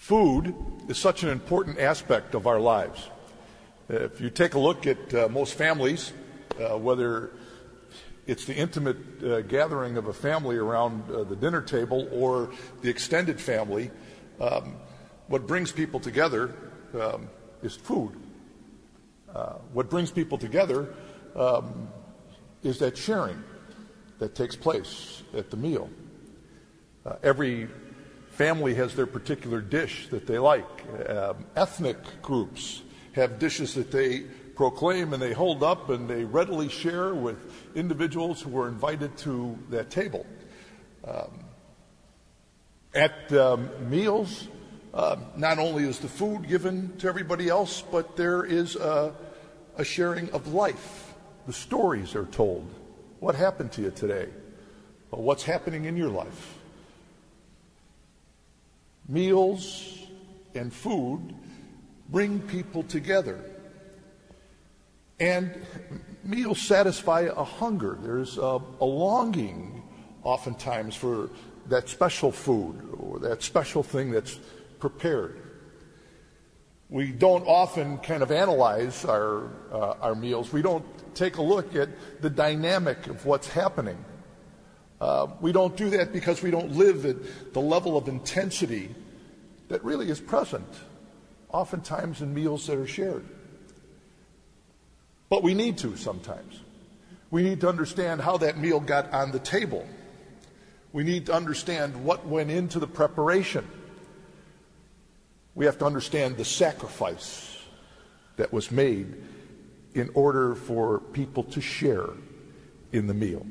Food is such an important aspect of our lives. If you take a look at most families, whether it's the intimate gathering of a family around the dinner table or the extended family, what brings people together is food. What brings people together is that sharing that takes place at the meal. Every family has their particular dish that they like. Ethnic groups have dishes that they proclaim and they hold up and they readily share with individuals who are invited to that table. At meals, not only is the food given to everybody else, but there is a sharing of life. The stories are told. What happened to you today? What's happening in your life? Meals and food bring people together. And meals satisfy a hunger. There's a longing oftentimes for that special food or that special thing that's prepared. We don't often kind of analyze our meals. We don't take a look at the dynamic of what's happening. We don't do that because we don't live at the level of intensity that really is present, oftentimes in meals that are shared. But we need to sometimes. We need to understand how that meal got on the table. We need to understand what went into the preparation. We have to understand the sacrifice that was made in order for people to share in the meal.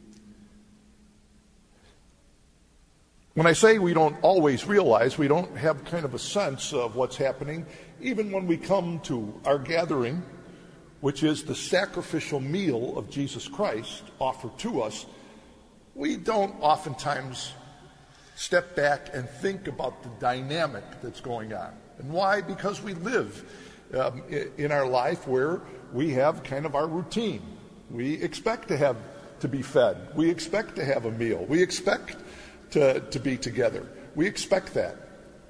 When I say we don't always realize, we don't have kind of a sense of what's happening, even when we come to our gathering, which is the sacrificial meal of Jesus Christ offered to us, we don't oftentimes step back and think about the dynamic that's going on. And why? Because we live in our life where we have kind of our routine. We expect to be fed. We expect to have a meal. We expect to be together. We expect that.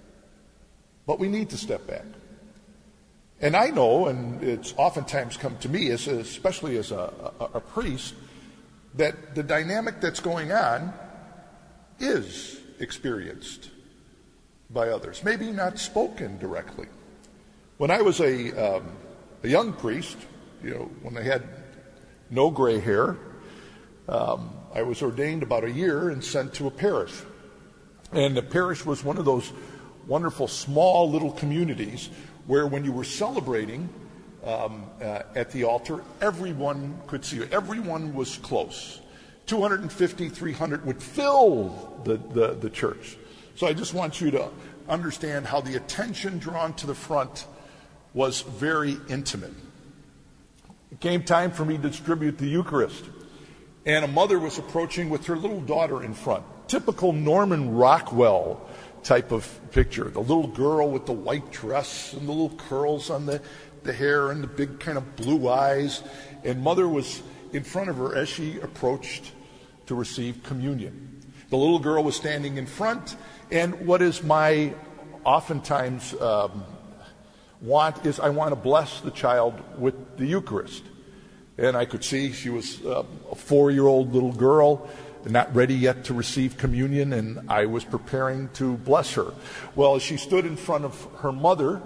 But we need to step back. And I know, and it's oftentimes come to me, especially as a priest, that the dynamic that's going on is experienced by others, maybe not spoken directly. When I was a young priest, when I had no gray hair, I was ordained about a year and sent to a parish. And the parish was one of those wonderful small little communities where when you were celebrating at the altar, everyone could see you. Everyone was close. 250, 300 would fill the church. So I just want you to understand how the attention drawn to the front was very intimate. It came time for me to distribute the Eucharist. And a mother was approaching with her little daughter in front. Typical Norman Rockwell type of picture. The little girl with the white dress and the little curls on the hair and the big kind of blue eyes. And mother was in front of her as she approached to receive communion. The little girl was standing in front. And what is my oftentimes want is I want to bless the child with the Eucharist. And I could see she was a 4-year-old little girl, not ready yet to receive communion, and I was preparing to bless her. Well, as she stood in front of her mother,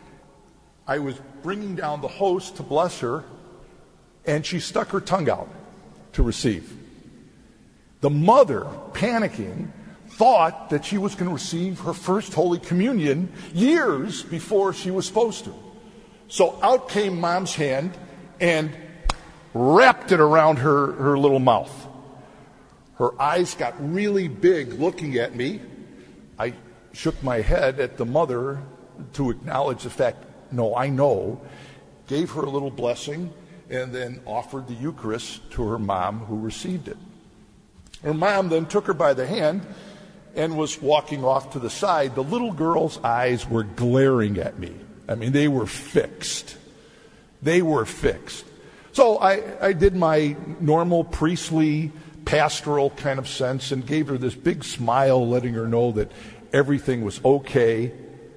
I was bringing down the host to bless her, and she stuck her tongue out to receive. The mother, panicking, thought that she was going to receive her first Holy Communion years before she was supposed to. So out came Mom's hand and wrapped it around her little mouth. Her eyes got really big looking at me. I shook my head at the mother to acknowledge the fact, no, I know, gave her a little blessing, and then offered the Eucharist to her mom who received it. Her mom then took her by the hand and was walking off to the side. The little girl's eyes were glaring at me. I mean, they were fixed. They were fixed. So I did my normal priestly, pastoral kind of sense and gave her this big smile, letting her know that everything was okay.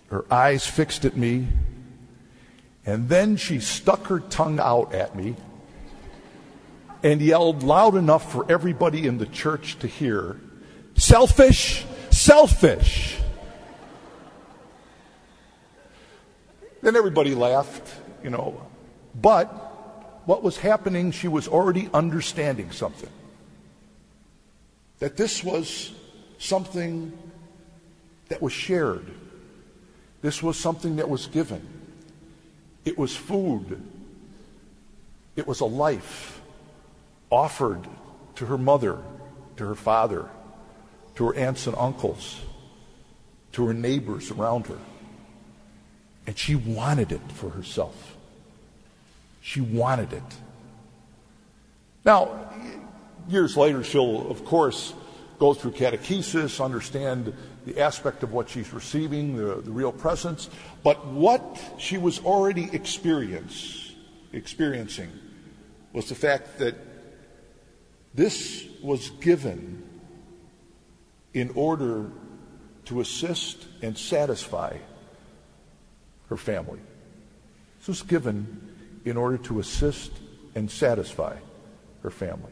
her eyes fixed at me, and then she stuck her tongue out at me and yelled loud enough for everybody in the church to hear, "Selfish, selfish." Then everybody laughed, But what was happening, she was already understanding something. That this was something that was shared. This was something that was given. It was food. It was a life offered to her mother, to her father, to her aunts and uncles, to her neighbors around her. And she wanted it for herself. She wanted it. Now, years later, she'll, of course, go through catechesis, understand the aspect of what she's receiving, the real presence. But what she was already experiencing was the fact that this was given in order to assist and satisfy her family. This was given in order to assist and satisfy her family.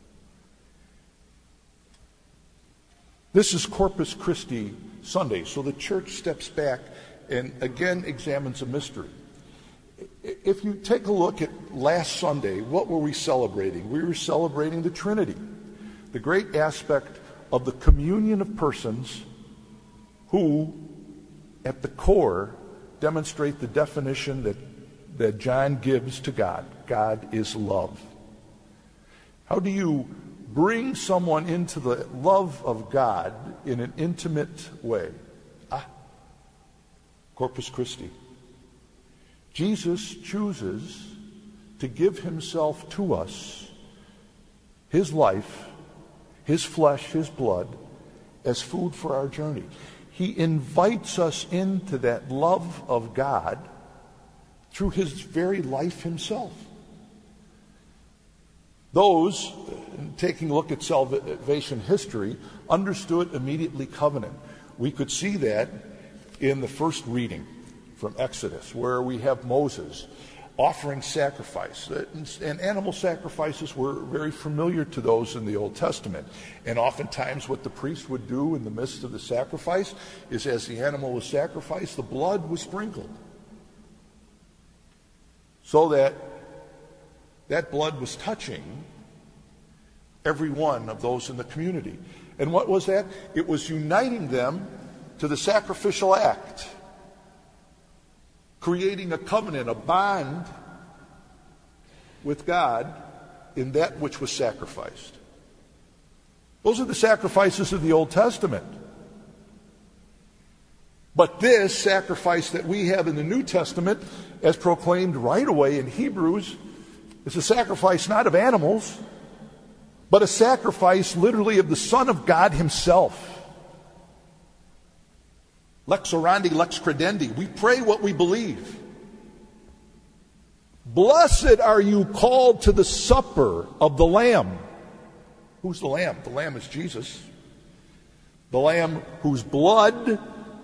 This is Corpus Christi Sunday, so the church steps back and again examines a mystery. If you take a look at last Sunday, what were we celebrating? We were celebrating the Trinity, the great aspect of the communion of persons who, at the core, demonstrate the definition that John gives to God. God is love. How do you bring someone into the love of God in an intimate way? Corpus Christi. Jesus chooses to give himself to us, his life, his flesh, his blood, as food for our journey. He invites us into that love of God through his very life himself. Those, taking a look at salvation history, understood immediately covenant. We could see that in the first reading from Exodus, where we have Moses offering sacrifice. And animal sacrifices were very familiar to those in the Old Testament. And oftentimes what the priest would do in the midst of the sacrifice is, as the animal was sacrificed, the blood was sprinkled, so that blood was touching every one of those in the community. And what was that? It was uniting them to the sacrificial act, creating a covenant, a bond with God in that which was sacrificed. Those are the sacrifices of the Old Testament. But this sacrifice that we have in the New Testament, as proclaimed right away in Hebrews, is a sacrifice not of animals, but a sacrifice literally of the Son of God himself. Lex orandi, lex credendi. We pray what we believe. Blessed are you called to the supper of the Lamb. Who's the Lamb? The Lamb is Jesus. The Lamb whose blood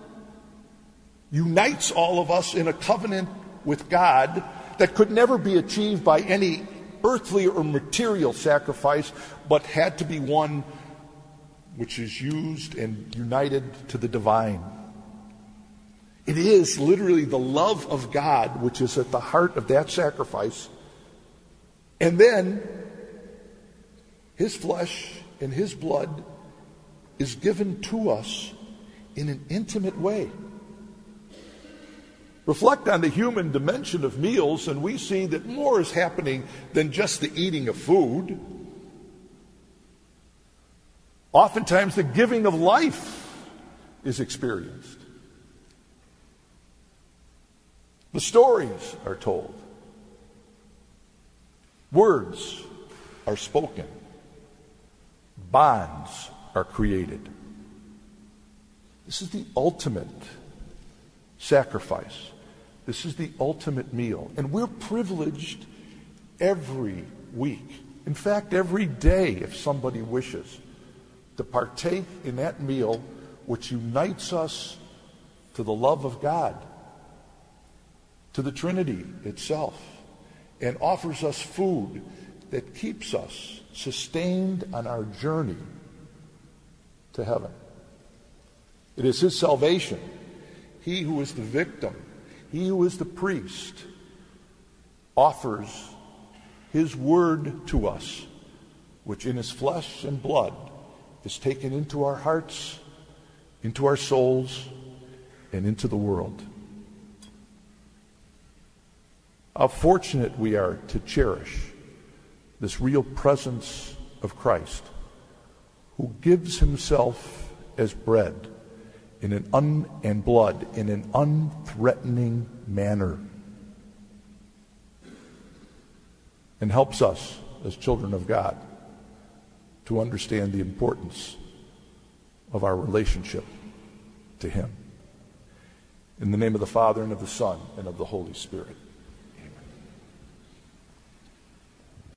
unites all of us in a covenant with God that could never be achieved by any earthly or material sacrifice, but had to be one which is used and united to the divine. It is literally the love of God which is at the heart of that sacrifice. And then his flesh and his blood is given to us in an intimate way. Reflect on the human dimension of meals, and we see that more is happening than just the eating of food. Oftentimes, the giving of life is experienced. The stories are told. Words are spoken. Bonds are created. This is the ultimate sacrifice. This is the ultimate meal. And we're privileged every week, in fact, every day, if somebody wishes, to partake in that meal which unites us to the love of God, to the Trinity itself, and offers us food that keeps us sustained on our journey to heaven. It is his salvation. He who is the victim, he who is the priest, offers his word to us, which in his flesh and blood is taken into our hearts, into our souls, and into the world. How fortunate we are to cherish this real presence of Christ, who gives himself as bread and blood in an unthreatening manner, and helps us as children of God to understand the importance of our relationship to him. In the name of the Father, and of the Son, and of the Holy Spirit.